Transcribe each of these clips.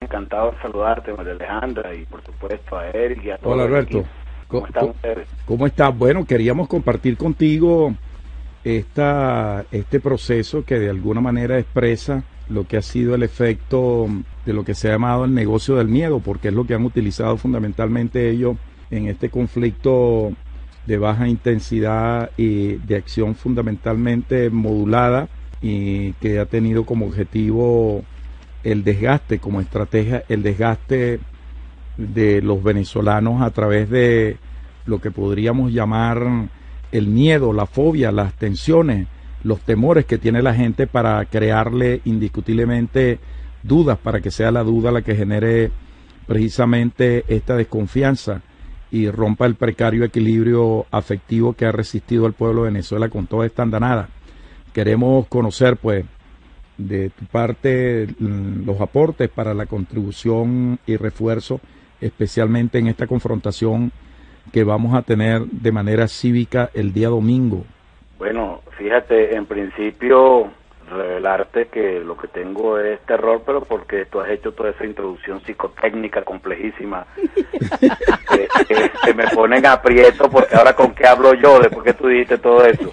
Encantado de saludarte, María Alejandra, y por supuesto a Eric y a todos. Hola, Alberto. ¿Cómo están ustedes? ¿Cómo estás? Bueno, queríamos compartir contigo este proceso que de alguna manera expresa lo que ha sido el efecto de lo que se ha llamado el negocio del miedo, porque es lo que han utilizado fundamentalmente ellos en este conflicto de baja intensidad y de acción fundamentalmente modulada, y que ha tenido como objetivo el desgaste, como estrategia, el desgaste de los venezolanos a través de lo que podríamos llamar el miedo, la fobia, las tensiones, los temores que tiene la gente, para crearle indiscutiblemente dudas, para que sea la duda la que genere precisamente esta desconfianza y rompa el precario equilibrio afectivo que ha resistido el pueblo de Venezuela con toda esta andanada. Queremos conocer, pues, de tu parte los aportes para la contribución y refuerzo, especialmente en esta confrontación que vamos a tener de manera cívica el día domingo. Bueno, fíjate, en principio revelarte que lo que tengo es terror, pero porque tú has hecho toda esa introducción psicotécnica complejísima que me ponen aprieto, porque ahora con qué hablo yo después que tú dijiste todo eso.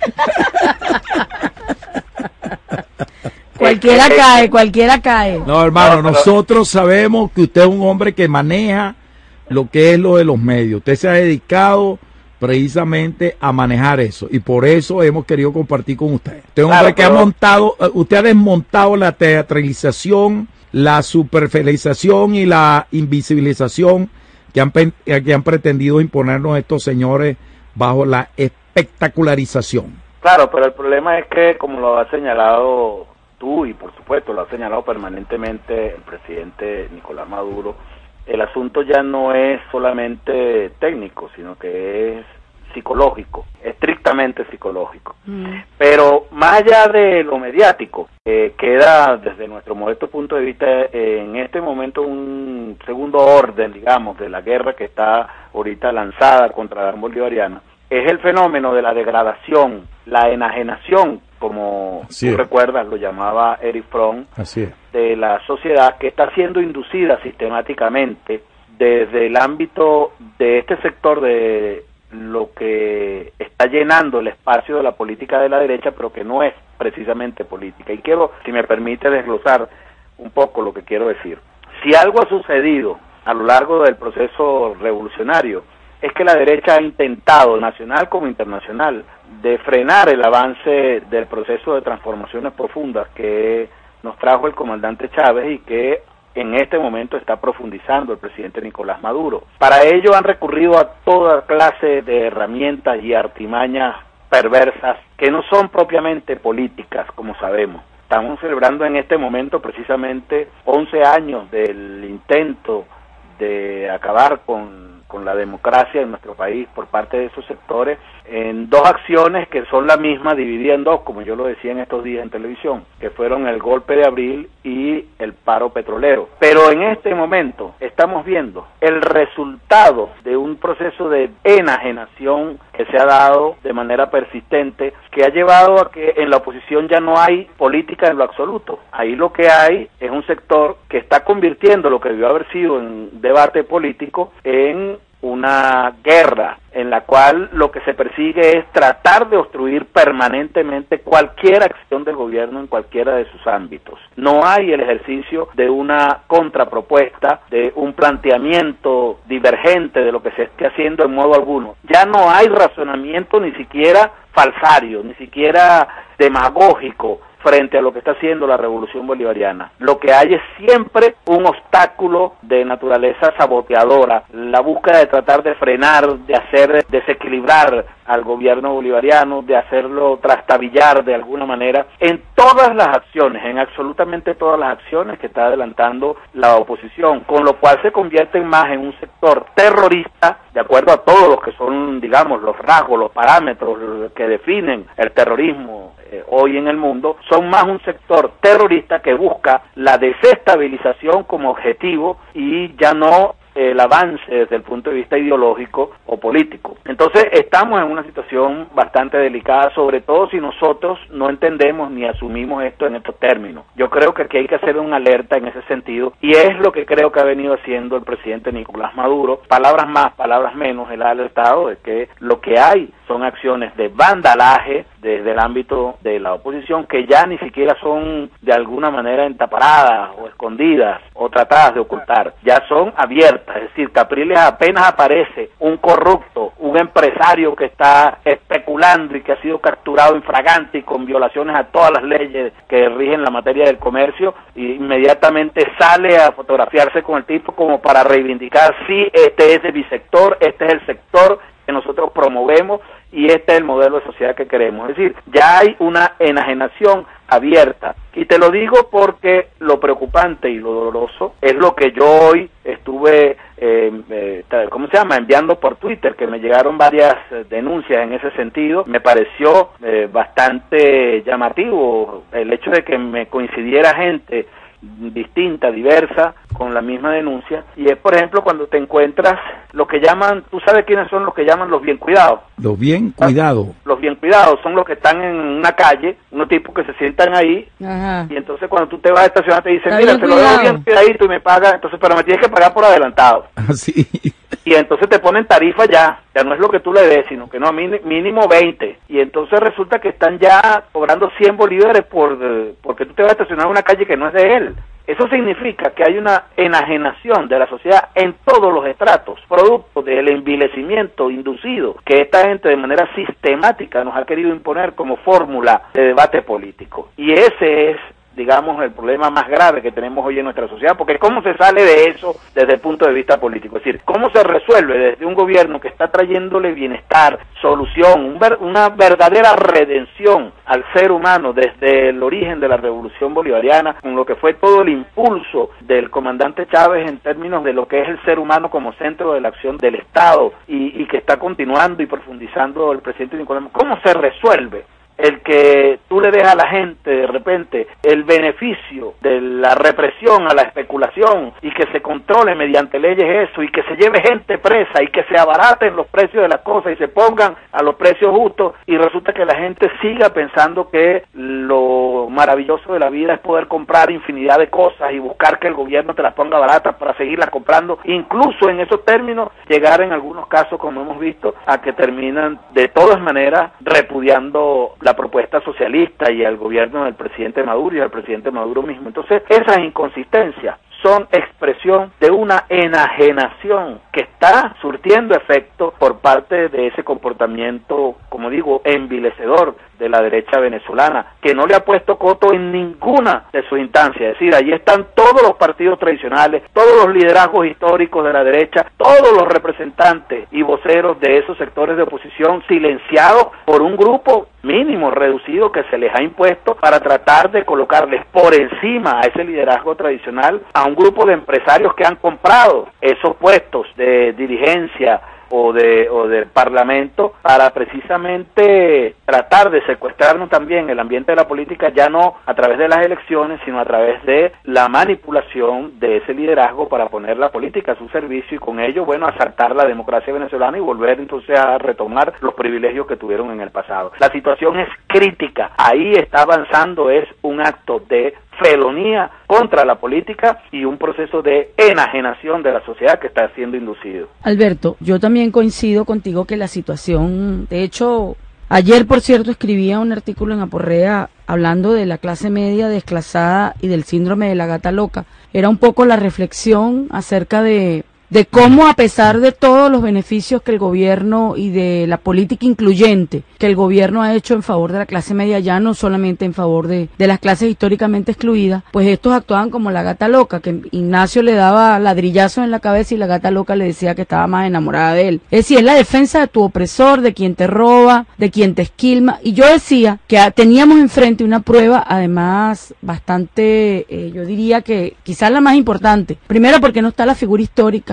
Cualquiera cae. No, hermano, nosotros sabemos que usted es un hombre que maneja lo que es lo de los medios. Usted se ha dedicado precisamente a manejar eso, y por eso hemos querido compartir con usted. Usted es un hombre que usted ha desmontado la teatralización, la superficialización y la invisibilización que han pretendido imponernos estos señores bajo la espectacularización. Claro, pero el problema es que, como lo has señalado tú, y por supuesto lo ha señalado permanentemente el presidente Nicolás Maduro, el asunto ya no es solamente técnico, sino que es psicológico, estrictamente psicológico. Pero más allá de lo mediático, queda desde nuestro modesto punto de vista en este momento un segundo orden, digamos, de la guerra que está ahorita lanzada contra la bolivariana. Es el fenómeno de la degradación, la enajenación, como tú recuerdas, lo llamaba Eric Fromm, de la sociedad, que está siendo inducida sistemáticamente desde el ámbito de este sector de lo que está llenando el espacio de la política de la derecha, pero que no es precisamente política. Y quiero, si me permite, desglosar un poco lo que quiero decir. Si algo ha sucedido a lo largo del proceso revolucionario, es que la derecha ha intentado, nacional como internacional, de frenar el avance del proceso de transformaciones profundas que nos trajo el comandante Chávez y que en este momento está profundizando el presidente Nicolás Maduro. Para ello han recurrido a toda clase de herramientas y artimañas perversas que no son propiamente políticas, como sabemos. Estamos celebrando en este momento precisamente 11 años del intento de acabar con la democracia en nuestro país por parte de esos sectores, en dos acciones que son la misma, dividida en dos, como yo lo decía en estos días en televisión, que fueron el golpe de abril y el paro petrolero. Pero en este momento estamos viendo el resultado de un proceso de enajenación que se ha dado de manera persistente, que ha llevado a que en la oposición ya no hay política en lo absoluto. Ahí lo que hay es un sector que está convirtiendo lo que debió haber sido un debate político en una guerra en la cual lo que se persigue es tratar de obstruir permanentemente cualquier acción del gobierno en cualquiera de sus ámbitos. No hay el ejercicio de una contrapropuesta, de un planteamiento divergente de lo que se esté haciendo en modo alguno. Ya no hay razonamiento ni siquiera falsario, ni siquiera demagógico frente a lo que está haciendo la revolución bolivariana. Lo que hay es siempre un obstáculo de naturaleza saboteadora, la búsqueda de tratar de frenar, de hacer desequilibrar al gobierno bolivariano, de hacerlo trastabillar de alguna manera en todas las acciones, en absolutamente todas las acciones que está adelantando la oposición, con lo cual se convierte más en un sector terrorista, de acuerdo a todos los que son, digamos, los rasgos, los parámetros que definen el terrorismo hoy en el mundo, son más un sector terrorista que busca la desestabilización como objetivo y ya no el avance desde el punto de vista ideológico o político. Entonces estamos en una situación bastante delicada, sobre todo si nosotros no entendemos ni asumimos esto en estos términos. Yo creo que aquí hay que hacer una alerta en ese sentido, y es lo que creo que ha venido haciendo el presidente Nicolás Maduro. Palabras más, palabras menos, él ha alertado de que lo que hay son acciones de vandalaje desde el ámbito de la oposición que ya ni siquiera son de alguna manera entaparadas o escondidas o tratadas de ocultar, ya son abiertas. Es decir, Capriles apenas aparece un corrupto, un empresario que está especulando y que ha sido capturado infragante y con violaciones a todas las leyes que rigen la materia del comercio, y inmediatamente sale a fotografiarse con el tipo como para reivindicar, sí, este es de mi sector, este es el sector que nosotros promovemos y este es el modelo de sociedad que queremos. Es decir, ya hay una enajenación abierta. Y te lo digo porque lo preocupante y lo doloroso es lo que yo hoy estuve, enviando por Twitter, que me llegaron varias denuncias en ese sentido. Me pareció bastante llamativo el hecho de que me coincidiera gente distinta, diversa, con la misma denuncia, y es por ejemplo cuando te encuentras lo que llaman, tú sabes quiénes son los que llaman los bien cuidados. Los bien cuidados. Los bien cuidados son los que están en una calle, unos tipos que se sientan ahí. Ajá. Y entonces cuando tú te vas a estacionar te dicen, Está mira, bien te lo dejo cuidado, bien cuidadito y me pagas, entonces pero me tienes que pagar por adelantado. Así. Y entonces te ponen tarifa ya no es lo que tú le des, sino que no, mínimo 20. Y entonces resulta que están ya cobrando 100 bolívares porque tú te vas a estacionar en una calle que no es de él. Eso significa que hay una enajenación de la sociedad en todos los estratos, producto del envilecimiento inducido que esta gente de manera sistemática nos ha querido imponer como fórmula de debate político. Y ese es, digamos, el problema más grave que tenemos hoy en nuestra sociedad, porque ¿cómo se sale de eso desde el punto de vista político? Es decir, ¿cómo se resuelve desde un gobierno que está trayéndole bienestar, solución, una verdadera redención al ser humano desde el origen de la revolución bolivariana, con lo que fue todo el impulso del comandante Chávez en términos de lo que es el ser humano como centro de la acción del Estado, y que está continuando y profundizando el presidente Nicolás? ¿Cómo se resuelve el que tú le dejas a la gente de repente el beneficio de la represión a la especulación y que se controle mediante leyes eso, y que se lleve gente presa y que se abaraten los precios de las cosas y se pongan a los precios justos, y resulta que la gente siga pensando que lo maravilloso de la vida es poder comprar infinidad de cosas y buscar que el gobierno te las ponga baratas para seguirlas comprando, incluso en esos términos llegar en algunos casos, como hemos visto, a que terminan de todas maneras repudiando la propuesta socialista y al gobierno del presidente Maduro y al presidente Maduro mismo. Entonces, esas inconsistencias son expresión de una enajenación que está surtiendo efecto por parte de ese comportamiento, como digo, envilecedor de la derecha venezolana, que no le ha puesto coto en ninguna de sus instancias. Es decir, allí están todos los partidos tradicionales, todos los liderazgos históricos de la derecha, todos los representantes y voceros de esos sectores de oposición silenciados por un grupo mínimo, reducido, que se les ha impuesto para tratar de colocarles por encima a ese liderazgo tradicional a un grupo de empresarios que han comprado esos puestos de dirigencia o del Parlamento para precisamente tratar de secuestrarnos también el ambiente de la política, ya no a través de las elecciones, sino a través de la manipulación de ese liderazgo para poner la política a su servicio y con ello, bueno, asaltar la democracia venezolana y volver entonces a retomar los privilegios que tuvieron en el pasado. La situación es crítica, ahí está avanzando, es un acto de felonía contra la política y un proceso de enajenación de la sociedad que está siendo inducido. Alberto, yo también coincido contigo que la situación, de hecho, ayer por cierto escribía un artículo en Aporrea hablando de la clase media desclasada y del síndrome de la gata loca. Era un poco la reflexión acerca de cómo, a pesar de todos los beneficios que el gobierno y de la política incluyente que el gobierno ha hecho en favor de la clase media, ya no solamente en favor de las clases históricamente excluidas, pues estos actuaban como la gata loca, que Ignacio le daba ladrillazos en la cabeza y la gata loca le decía que estaba más enamorada de él. Es decir, es la defensa de tu opresor, de quien te roba, de quien te esquilma. Y yo decía que teníamos enfrente una prueba, además, bastante, yo diría que quizás la más importante. Primero, porque no está la figura histórica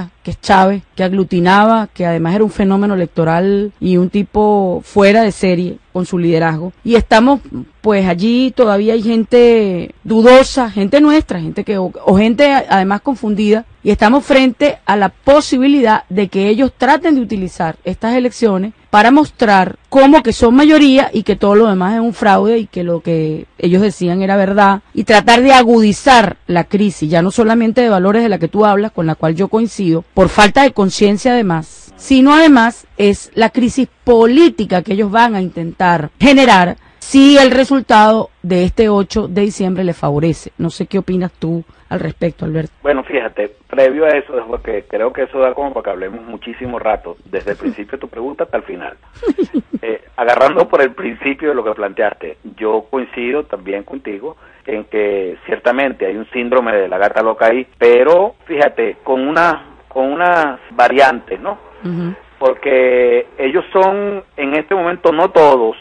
mayoría, que es Chávez, que aglutinaba, que además era un fenómeno electoral y un tipo fuera de serie con su liderazgo. Y estamos, pues allí todavía hay gente dudosa, gente nuestra, gente que o gente además confundida, y estamos frente a la posibilidad de que ellos traten de utilizar estas elecciones para mostrar cómo que son mayoría y que todo lo demás es un fraude y que lo que ellos decían era verdad, y tratar de agudizar la crisis, ya no solamente de valores de la que tú hablas, con la cual yo coincido, por falta de conciencia además, sino además es la crisis política que ellos van a intentar generar si el resultado de este 8 de diciembre les favorece. No sé qué opinas tú al respecto, Alberto. Bueno, fíjate, previo a eso, porque creo que eso da como para que hablemos muchísimo rato, desde el principio de tu pregunta hasta el final. Agarrando por el principio de lo que planteaste, yo coincido también contigo en que ciertamente hay un síndrome de la gata loca ahí, pero fíjate, con unas variantes, ¿no? Uh-huh. Porque ellos son, en este momento, no todos,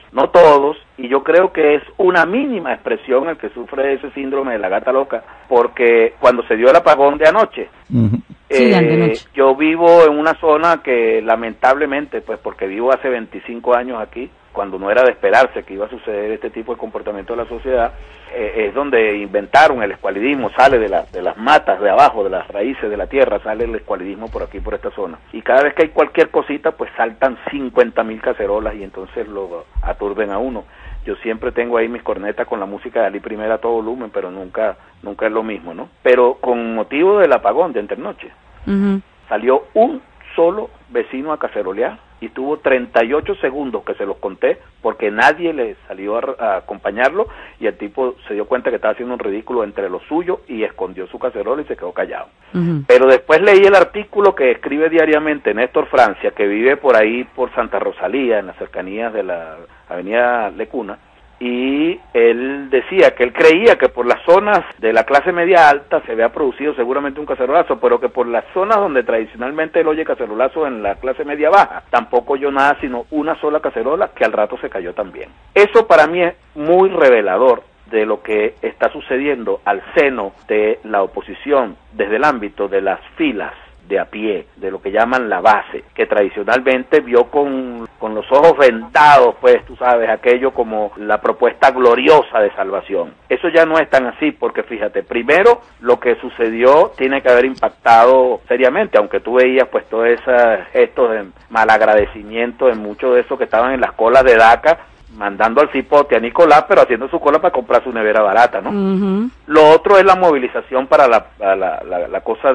y yo creo que es una mínima expresión el que sufre ese síndrome de la gata loca, porque cuando se dio el apagón de anoche, uh-huh. Sí, yo vivo en una zona que lamentablemente, pues porque vivo hace 25 años aquí, cuando no era de esperarse que iba a suceder este tipo de comportamiento de la sociedad, es donde inventaron el escualidismo, sale de las matas de abajo, de las raíces de la tierra, sale el escualidismo por aquí, por esta zona. Y cada vez que hay cualquier cosita, pues saltan 50,000 cacerolas y entonces lo aturden a uno. Yo siempre tengo ahí mis cornetas con la música de Ali Primera a todo volumen, pero nunca es lo mismo, ¿no? Pero con motivo del apagón de entrenoche, uh-huh, salió un solo vecino a cacerolear y tuvo 38 segundos que se los conté porque nadie le salió a acompañarlo y el tipo se dio cuenta que estaba haciendo un ridículo entre los suyos y escondió su cacerola y se quedó callado. Uh-huh. Pero después leí el artículo que escribe diariamente Néstor Francia, que vive por ahí por Santa Rosalía, en las cercanías de la avenida Lecuna, y él decía que él creía que por las zonas de la clase media alta se había producido seguramente un cacerolazo, pero que por las zonas donde tradicionalmente él oye cacerolazo en la clase media baja, tampoco oyó nada sino una sola cacerola que al rato se cayó también. Eso para mí es muy revelador de lo que está sucediendo al seno de la oposición desde el ámbito de las filas de a pie, de lo que llaman la base, que tradicionalmente vio con los ojos vendados, pues tú sabes, aquello como la propuesta gloriosa de salvación. Eso ya no es tan así, porque fíjate, primero lo que sucedió tiene que haber impactado seriamente, aunque tú veías pues todos esos gestos de malagradecimiento en muchos de esos que estaban en las colas de DACA, mandando al cipote a Nicolás, pero haciendo su cola para comprar su nevera barata, ¿no? Uh-huh. Lo otro es la movilización para la cosa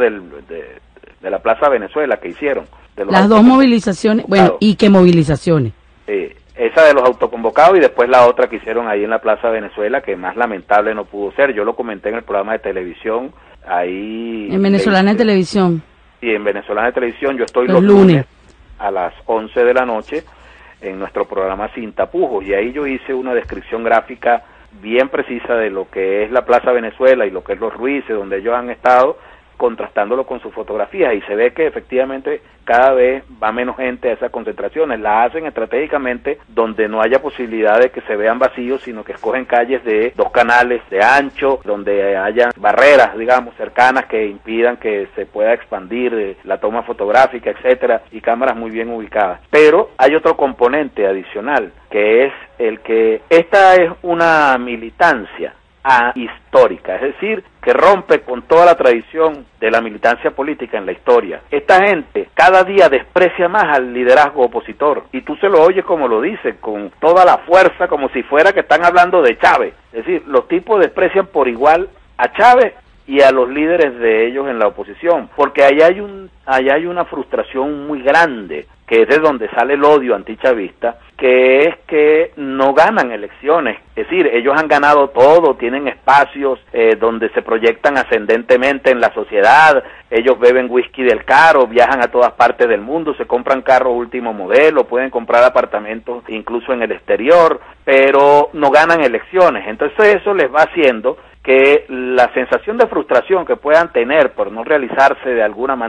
de la Plaza Venezuela que hicieron. Las dos movilizaciones, bueno, ¿y qué movilizaciones? Esa de los autoconvocados y después la otra que hicieron ahí en la Plaza Venezuela, que más lamentable no pudo ser. Yo lo comenté en el programa de televisión, ahí... En Venezolana de Televisión. Sí, en Venezolana de Televisión. Yo estoy los lunes a las 11 de la noche en nuestro programa Sin Tapujos, y ahí yo hice una descripción gráfica bien precisa de lo que es la Plaza Venezuela y lo que es Los Ruices, donde ellos han estado, contrastándolo con sus fotografías, y se ve que efectivamente cada vez va menos gente a esas concentraciones. La hacen estratégicamente donde no haya posibilidad de que se vean vacíos, sino que escogen calles de 2 canales de ancho, donde haya barreras, digamos, cercanas que impidan que se pueda expandir la toma fotográfica, etcétera, y cámaras muy bien ubicadas. Pero hay otro componente adicional, que es el que esta es una militancia histórica, es decir, que rompe con toda la tradición de la militancia política en la historia. Esta gente cada día desprecia más al liderazgo opositor, y tú se lo oyes como lo dice, con toda la fuerza, como si fuera que están hablando de Chávez. Es decir, los tipos desprecian por igual a Chávez y a los líderes de ellos en la oposición, porque allá hay una frustración muy grande, que es de donde sale el odio antichavista, que es que no ganan elecciones. Es decir, ellos han ganado todo, tienen espacios donde se proyectan ascendentemente en la sociedad, ellos beben whisky del caro, viajan a todas partes del mundo, se compran carros último modelo, pueden comprar apartamentos incluso en el exterior, pero no ganan elecciones. Entonces eso les va haciendo que la sensación de frustración que puedan tener por no realizarse de alguna manera en la vida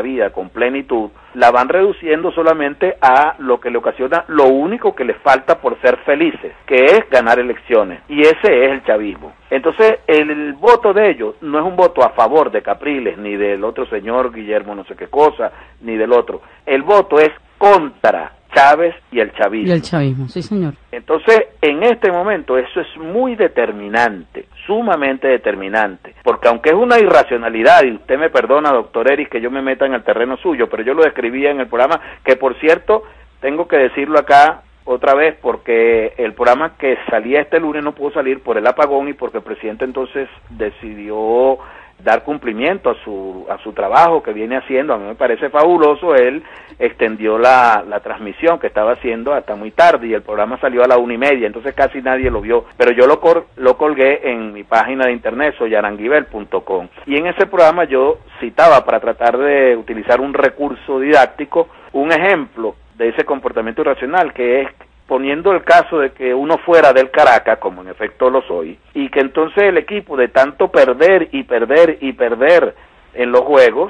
vida con plenitud, la van reduciendo solamente a lo que le ocasiona lo único que les falta por ser felices, que es ganar elecciones, y ese es el chavismo. Entonces, el voto de ellos no es un voto a favor de Capriles, ni del otro señor Guillermo no sé qué cosa, ni del otro. El voto es contra Chávez y el chavismo. Y el chavismo, sí señor. Entonces, en este momento eso es muy determinante, sumamente determinante, porque aunque es una irracionalidad, y usted me perdona, doctor Eric, que yo me meta en el terreno suyo, pero yo lo describía en el programa, que por cierto, tengo que decirlo acá otra vez, porque el programa que salía este lunes no pudo salir por el apagón y porque el presidente entonces decidió dar cumplimiento a su trabajo que viene haciendo. A mí me parece fabuloso. Él extendió la transmisión que estaba haciendo hasta muy tarde y el programa salió a la 1:30, entonces casi nadie lo vio, pero yo lo colgué en mi página de internet, soyaranguibel.com, y en ese programa yo citaba, para tratar de utilizar un recurso didáctico, un ejemplo de ese comportamiento irracional, que es poniendo el caso de que uno fuera del Caracas, como en efecto lo soy, y que entonces el equipo, de tanto perder y perder y perder en los juegos,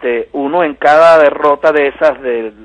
uno en cada derrota de esas,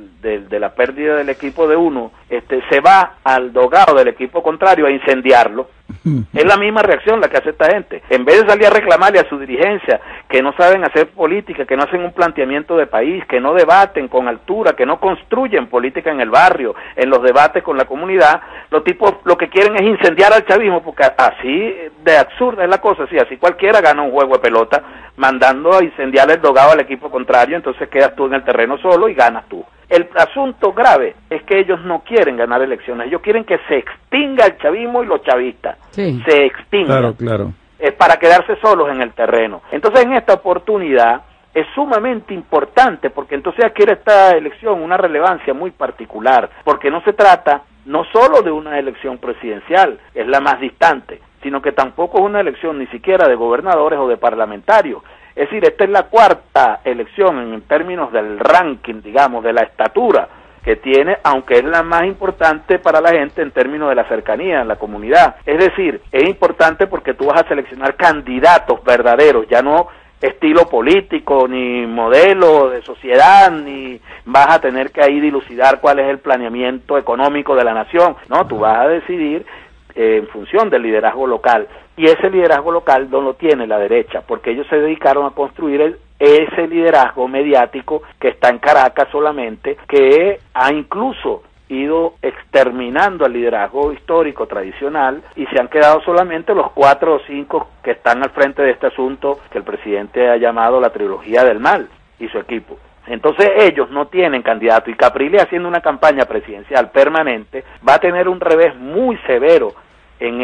de la pérdida del equipo de uno, se va al dogado del equipo contrario a incendiarlo. Es la misma reacción la que hace esta gente. En vez de salir a reclamarle a su dirigencia que no saben hacer política, que no hacen un planteamiento de país, que no debaten con altura, que no construyen política en el barrio, en los debates con la comunidad, los tipos lo que quieren es incendiar al chavismo, porque así de absurda es la cosa. Sí, así cualquiera gana un juego de pelota mandando a incendiar el dogado al equipo contrario, entonces quedas tú en el terreno solo y ganas tú. El asunto grave es que ellos no quieren ganar elecciones, ellos quieren que se extinga el chavismo y los chavistas, sí, se extingan, claro, para quedarse solos en el terreno. Entonces, en esta oportunidad es sumamente importante, porque entonces adquiere esta elección una relevancia muy particular, porque no se trata no solo de una elección presidencial, es la más distante, sino que tampoco es una elección ni siquiera de gobernadores o de parlamentarios. Es decir, esta es la cuarta elección en términos del ranking, digamos, de la estatura que tiene, aunque es la más importante para la gente en términos de la cercanía en la comunidad. Es decir, es importante porque tú vas a seleccionar candidatos verdaderos, ya no estilo político, ni modelo de sociedad, ni vas a tener que ahí dilucidar cuál es el planeamiento económico de la nación. No, tú vas a decidir en función del liderazgo local, y ese liderazgo local no lo tiene la derecha, porque ellos se dedicaron a construir ese liderazgo mediático que está en Caracas solamente, que ha incluso ido exterminando al liderazgo histórico tradicional, y se han quedado solamente los 4 o 5 que están al frente de este asunto que el presidente ha llamado la trilogía del mal, y su equipo. Entonces ellos no tienen candidato, y Capriles, haciendo una campaña presidencial permanente, va a tener un revés muy severo en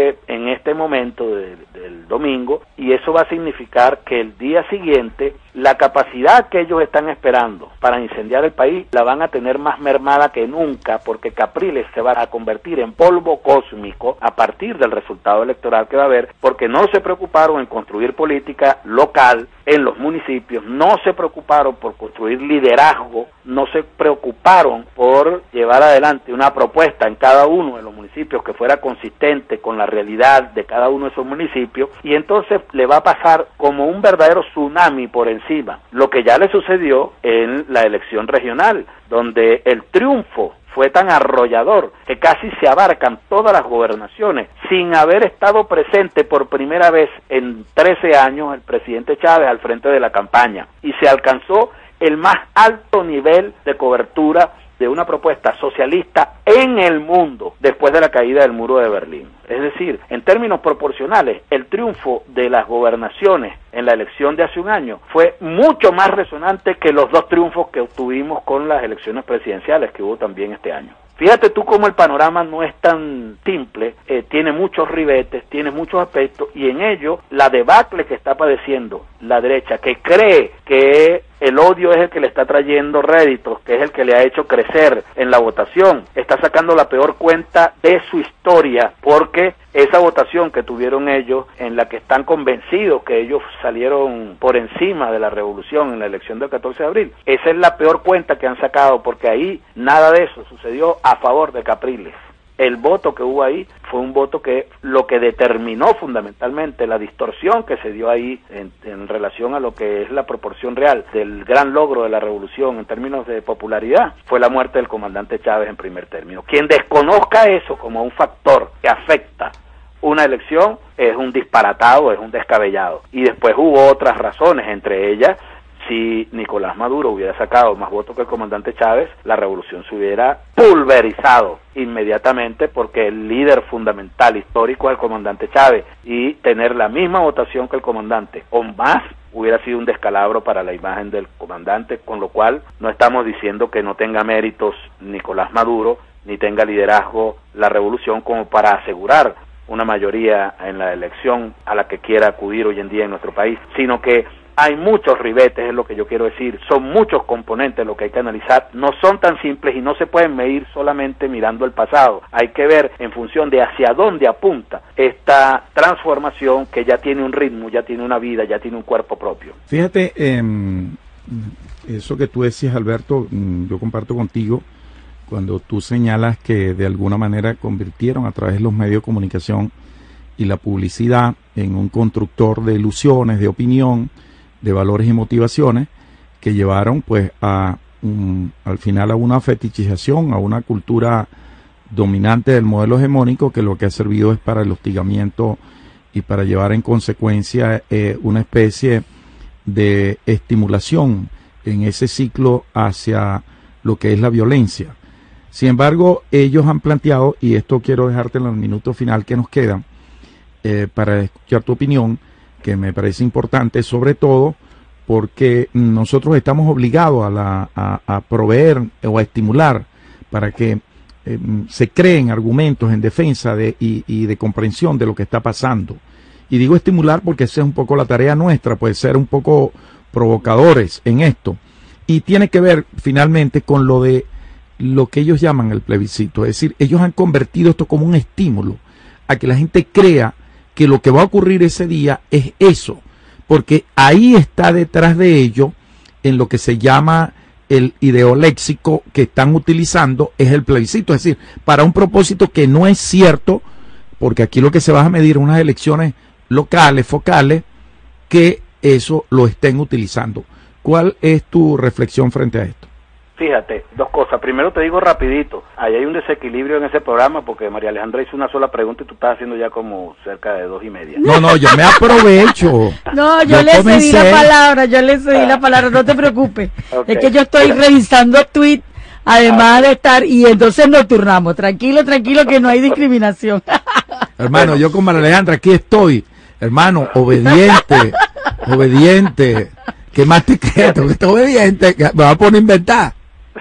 este momento del domingo, y eso va a significar que el día siguiente la capacidad que ellos están esperando para incendiar el país la van a tener más mermada que nunca, porque Capriles se va a convertir en polvo cósmico a partir del resultado electoral que va a haber, porque no se preocuparon en construir política local en los municipios, no se preocuparon por construir liderazgo, no se preocuparon por llevar adelante una propuesta en cada uno de los municipios que fuera consistente con la realidad de cada uno de esos municipios, y entonces le va a pasar como un verdadero tsunami por encima, lo que ya le sucedió en la elección regional, donde el triunfo fue tan arrollador que casi se abarcan todas las gobernaciones, sin haber estado presente por primera vez en 13 años el presidente Chávez al frente de la campaña, y se alcanzó el más alto nivel de cobertura de una propuesta socialista en el mundo después de la caída del muro de Berlín. Es decir, en términos proporcionales, el triunfo de las gobernaciones en la elección de hace un año fue mucho más resonante que los 2 triunfos que obtuvimos con las elecciones presidenciales que hubo también este año. Fíjate tú cómo el panorama no es tan simple, tiene muchos ribetes, tiene muchos aspectos, y en ello la debacle que está padeciendo la derecha, que cree que el odio es el que le está trayendo réditos, que es el que le ha hecho crecer en la votación, está sacando la peor cuenta de su historia, porque esa votación que tuvieron ellos, en la que están convencidos que ellos salieron por encima de la revolución en la elección del 14 de abril, esa es la peor cuenta que han sacado, porque ahí nada de eso sucedió a favor de Capriles. el voto que hubo ahí fue un voto que lo que determinó fundamentalmente la distorsión que se dio ahí en relación a lo que es la proporción real del gran logro de la revolución en términos de popularidad, fue la muerte del comandante Chávez en primer término. Quien desconozca eso como un factor que afecta una elección es un disparatado, es un descabellado. Y después hubo otras razones, entre ellas, si Nicolás Maduro hubiera sacado más votos que el comandante Chávez, la revolución se hubiera pulverizado inmediatamente, porque el líder fundamental histórico es el comandante Chávez, y tener la misma votación que el comandante o más hubiera sido un descalabro para la imagen del comandante, con lo cual no estamos diciendo que no tenga méritos Nicolás Maduro, ni tenga liderazgo la revolución como para asegurar una mayoría en la elección a la que quiera acudir hoy en día en nuestro país, sino que hay muchos ribetes, es lo que yo quiero decir, son muchos componentes lo que hay que analizar, no son tan simples y no se pueden medir solamente mirando el pasado, hay que ver en función de hacia dónde apunta esta transformación que ya tiene un ritmo, ya tiene una vida, ya tiene un cuerpo propio. Fíjate, eso que tú decías, Alberto, yo comparto contigo, cuando tú señalas que de alguna manera convirtieron a través de los medios de comunicación y la publicidad en un constructor de ilusiones, de opinión, de valores y motivaciones que llevaron pues al final a una fetichización, a una cultura dominante del modelo hegemónico, que lo que ha servido es para el hostigamiento y para llevar en consecuencia una especie de estimulación en ese ciclo hacia lo que es la violencia. Sin embargo, ellos han planteado, y esto quiero dejarte en el minuto final que nos queda, para escuchar tu opinión, que me parece importante, sobre todo porque nosotros estamos obligados a proveer o a estimular para que se creen argumentos en defensa y de comprensión de lo que está pasando. Y digo estimular porque esa es un poco la tarea nuestra, puede ser un poco provocadores en esto. Y tiene que ver finalmente con lo que ellos llaman el plebiscito, es decir, ellos han convertido esto como un estímulo a que la gente crea que lo que va a ocurrir ese día es eso, porque ahí está detrás de ello, en lo que se llama el ideoléxico que están utilizando, es el plebiscito, es decir, para un propósito que no es cierto, porque aquí lo que se va a medir unas elecciones locales, focales, que eso lo estén utilizando. ¿Cuál es tu reflexión frente a esto? Fíjate, dos cosas. Primero te digo rapidito, ahí hay un desequilibrio en ese programa porque María Alejandra hizo una sola pregunta y tú estás haciendo ya como cerca de 2:30. No, yo me aprovecho. No, yo le cedí la palabra, no te preocupes. Okay. Es que yo estoy revisando tweets, además de estar, y entonces nos turnamos. Tranquilo, que no hay discriminación. Hermano, yo con María Alejandra aquí estoy, hermano, obediente. ¿Qué más te queda? Que estás obediente, me va a poner a inventar.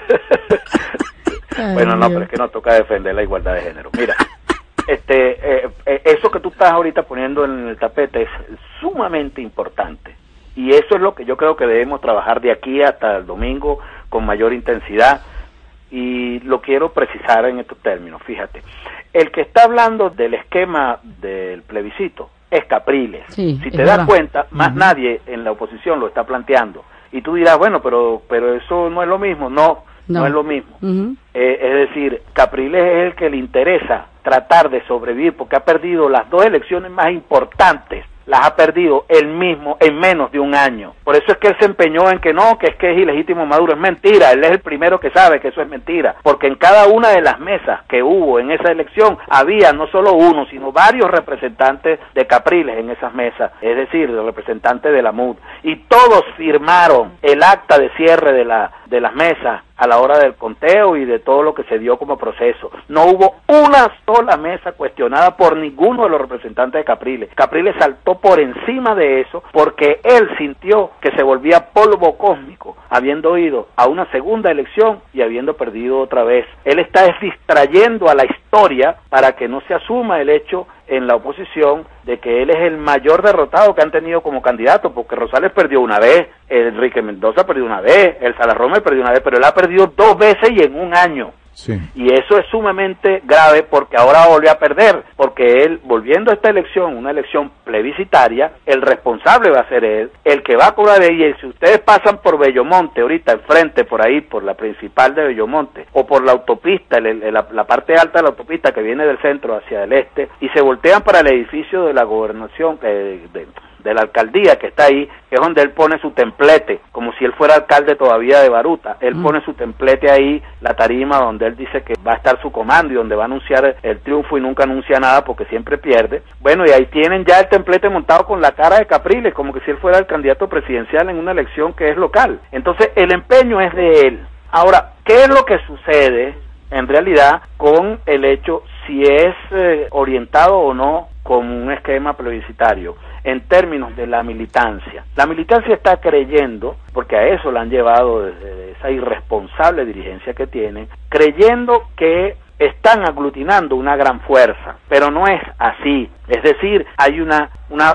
Bueno, no, pero es que nos toca defender la igualdad de género. Mira, eso que tú estás ahorita poniendo en el tapete es sumamente importante, y eso es lo que yo creo que debemos trabajar de aquí hasta el domingo con mayor intensidad, y lo quiero precisar en estos términos. Fíjate, el que está hablando del esquema del plebiscito es Capriles. Sí, si te das cuenta, más nadie en la oposición lo está planteando. Y tú dirás, bueno, pero eso no es lo mismo. No es lo mismo. Es decir, Capriles es el que le interesa tratar de sobrevivir, porque ha perdido las dos elecciones más importantes, las ha perdido él mismo en menos de un año. Por eso es que él se empeñó en que es ilegítimo Maduro. Es mentira, él es el primero que sabe que eso es mentira, porque en cada una de las mesas que hubo en esa elección había no solo uno, sino varios representantes de Capriles en esas mesas, es decir, los representantes de la MUD, y todos firmaron el acta de cierre de las mesas a la hora del conteo y de todo lo que se dio como proceso. No hubo una sola mesa cuestionada por ninguno de los representantes de Capriles. Capriles saltó por encima de eso porque él sintió que se volvía polvo cósmico, habiendo ido a una segunda elección y habiendo perdido otra vez. Él está distrayendo a la historia para que no se asuma el hecho en la oposición de que él es el mayor derrotado que han tenido como candidato, porque Rosales perdió una vez, Enrique Mendoza perdió una vez, el Salarrome perdió una vez, pero él ha perdido 2 veces y en un año. Sí. Y eso es sumamente grave porque ahora volvió a perder, porque él, volviendo a esta elección, una elección plebiscitaria, el responsable va a ser él, el que va a cobrar de ella. Y si ustedes pasan por Bellomonte, ahorita enfrente, por ahí, por la principal de Bellomonte, o por la autopista, la parte alta de la autopista que viene del centro hacia el este, y se voltean para el edificio de la gobernación, de la alcaldía que está ahí, que es donde él pone su templete, como si él fuera alcalde todavía de Baruta. Él pone su templete ahí, la tarima donde él dice que va a estar su comando y donde va a anunciar el triunfo y nunca anuncia nada porque siempre pierde. Bueno, y ahí tienen ya el templete montado con la cara de Capriles, como que si él fuera el candidato presidencial en una elección que es local. Entonces, el empeño es de él. Ahora, ¿qué es lo que sucede en realidad con el hecho si es orientado o no como un esquema plebiscitario? En términos de la militancia. La militancia está creyendo, porque a eso la han llevado desde esa irresponsable dirigencia que tienen, creyendo que están aglutinando una gran fuerza, pero no es así. Es decir, hay una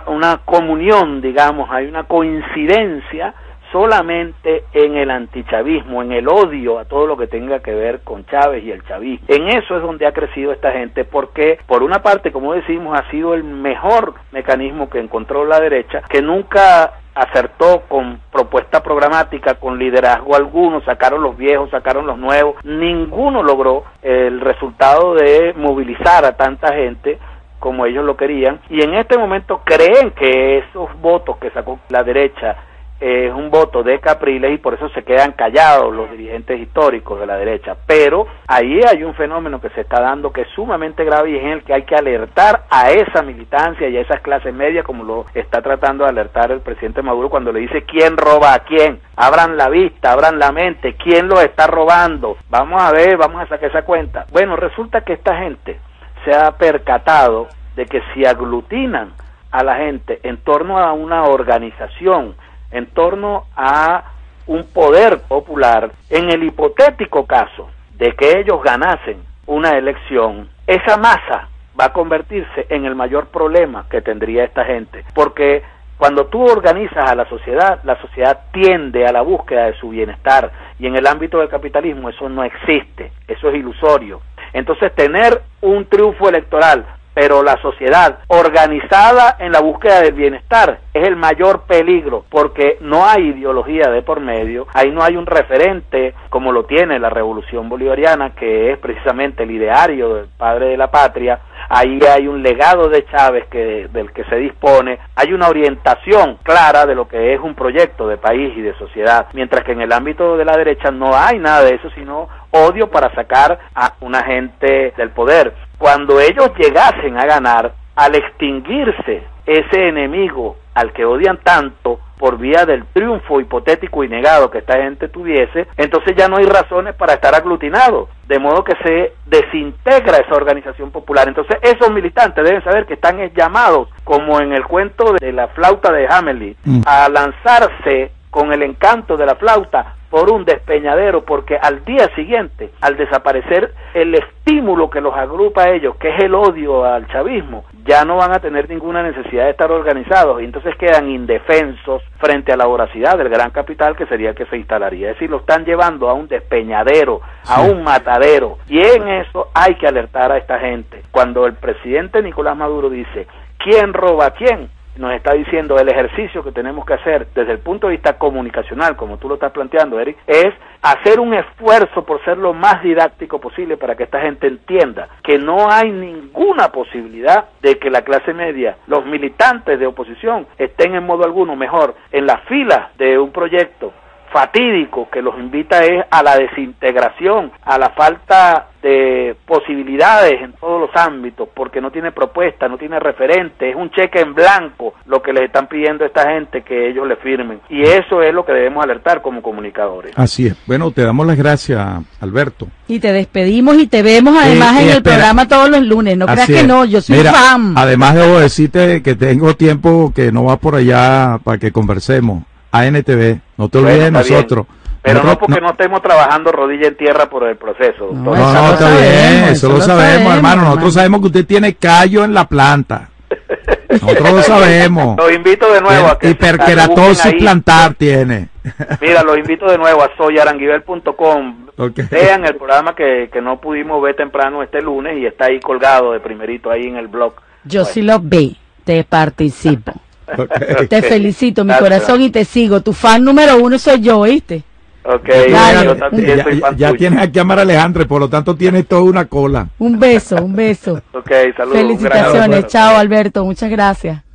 comunión, digamos, hay una coincidencia solamente en el antichavismo, en el odio a todo lo que tenga que ver con Chávez y el chavismo. En eso es donde ha crecido esta gente, porque por una parte, como decimos, ha sido el mejor mecanismo que encontró la derecha, que nunca acertó con propuesta programática, con liderazgo alguno, sacaron los viejos, sacaron los nuevos, ninguno logró el resultado de movilizar a tanta gente como ellos lo querían, y en este momento creen que esos votos que sacó la derecha es un voto de Capriles y por eso se quedan callados los dirigentes históricos de la derecha, pero ahí hay un fenómeno que se está dando que es sumamente grave y es en el que hay que alertar a esa militancia y a esas clases medias, como lo está tratando de alertar el presidente Maduro cuando le dice quién roba a quién. Abran la vista, abran la mente, quién lo está robando, vamos a ver, vamos a sacar esa cuenta. Bueno, resulta que esta gente se ha percatado de que si aglutinan a la gente en torno a una organización, en torno a un poder popular, en el hipotético caso de que ellos ganasen una elección, esa masa va a convertirse en el mayor problema que tendría esta gente, porque cuando tú organizas a la sociedad tiende a la búsqueda de su bienestar, y en el ámbito del capitalismo eso no existe, eso es ilusorio. Entonces tener un triunfo electoral, pero la sociedad organizada en la búsqueda del bienestar es el mayor peligro, porque no hay ideología de por medio, ahí no hay un referente como lo tiene la Revolución Bolivariana, que es precisamente el ideario del padre de la patria, ahí hay un legado de Chávez del que se dispone, hay una orientación clara de lo que es un proyecto de país y de sociedad, mientras que en el ámbito de la derecha no hay nada de eso, sino odio para sacar a una gente del poder. Cuando ellos llegasen a ganar, al extinguirse ese enemigo al que odian tanto por vía del triunfo hipotético y negado que esta gente tuviese, entonces ya no hay razones para estar aglutinados, de modo que se desintegra esa organización popular. Entonces esos militantes deben saber que están llamados, como en el cuento de la flauta de Hamelin, a lanzarse con el encanto de la flauta por un despeñadero, porque al día siguiente, al desaparecer el estímulo que los agrupa a ellos, que es el odio al chavismo, ya no van a tener ninguna necesidad de estar organizados, y entonces quedan indefensos frente a la voracidad del gran capital que sería el que se instalaría. Es decir, lo están llevando a un despeñadero, a un matadero, y en eso hay que alertar a esta gente. Cuando el presidente Nicolás Maduro dice, ¿quién roba a quién?, nos está diciendo el ejercicio que tenemos que hacer desde el punto de vista comunicacional, como tú lo estás planteando, Eric, es hacer un esfuerzo por ser lo más didáctico posible para que esta gente entienda que no hay ninguna posibilidad de que la clase media, los militantes de oposición, estén en modo alguno, mejor, en las filas de un proyecto fatídico que los invita es a la desintegración, a la falta de posibilidades en todos los ámbitos, porque no tiene propuesta, no tiene referente, es un cheque en blanco lo que les están pidiendo a esta gente que ellos le firmen, y eso es lo que debemos alertar como comunicadores. Así es. Bueno, te damos las gracias, Alberto. Y te despedimos y te vemos además en el programa todos los lunes, no creas que no, yo soy fan. Además debo decirte que tengo tiempo que no va por allá para que conversemos. ANTV, no te olvides de nosotros. Pero no porque no estemos trabajando rodilla en tierra por el proceso. No, está bien, eso lo sabemos, hermano. Nosotros sabemos que usted tiene callo en la planta. Nosotros lo sabemos. Los invito de nuevo a que hiperkeratosis plantar tiene. Mira, los invito de nuevo a soyaranguibel.com. Okay. Vean el programa que no pudimos ver temprano este lunes y está ahí colgado de primerito ahí en el blog. Yo sí lo vi, te participo. Okay. Te felicito, mi Gracias. corazón, y te sigo. Tu fan número 1 soy yo, ¿oíste? Ok, Dale. yo también soy fan Ya tuyo. tienes aquí a Mara Alejandra, por lo tanto tienes toda una cola. Un beso, un beso. Ok, saludos. un gran Felicitaciones. abrazo. Chao, Alberto. Muchas gracias.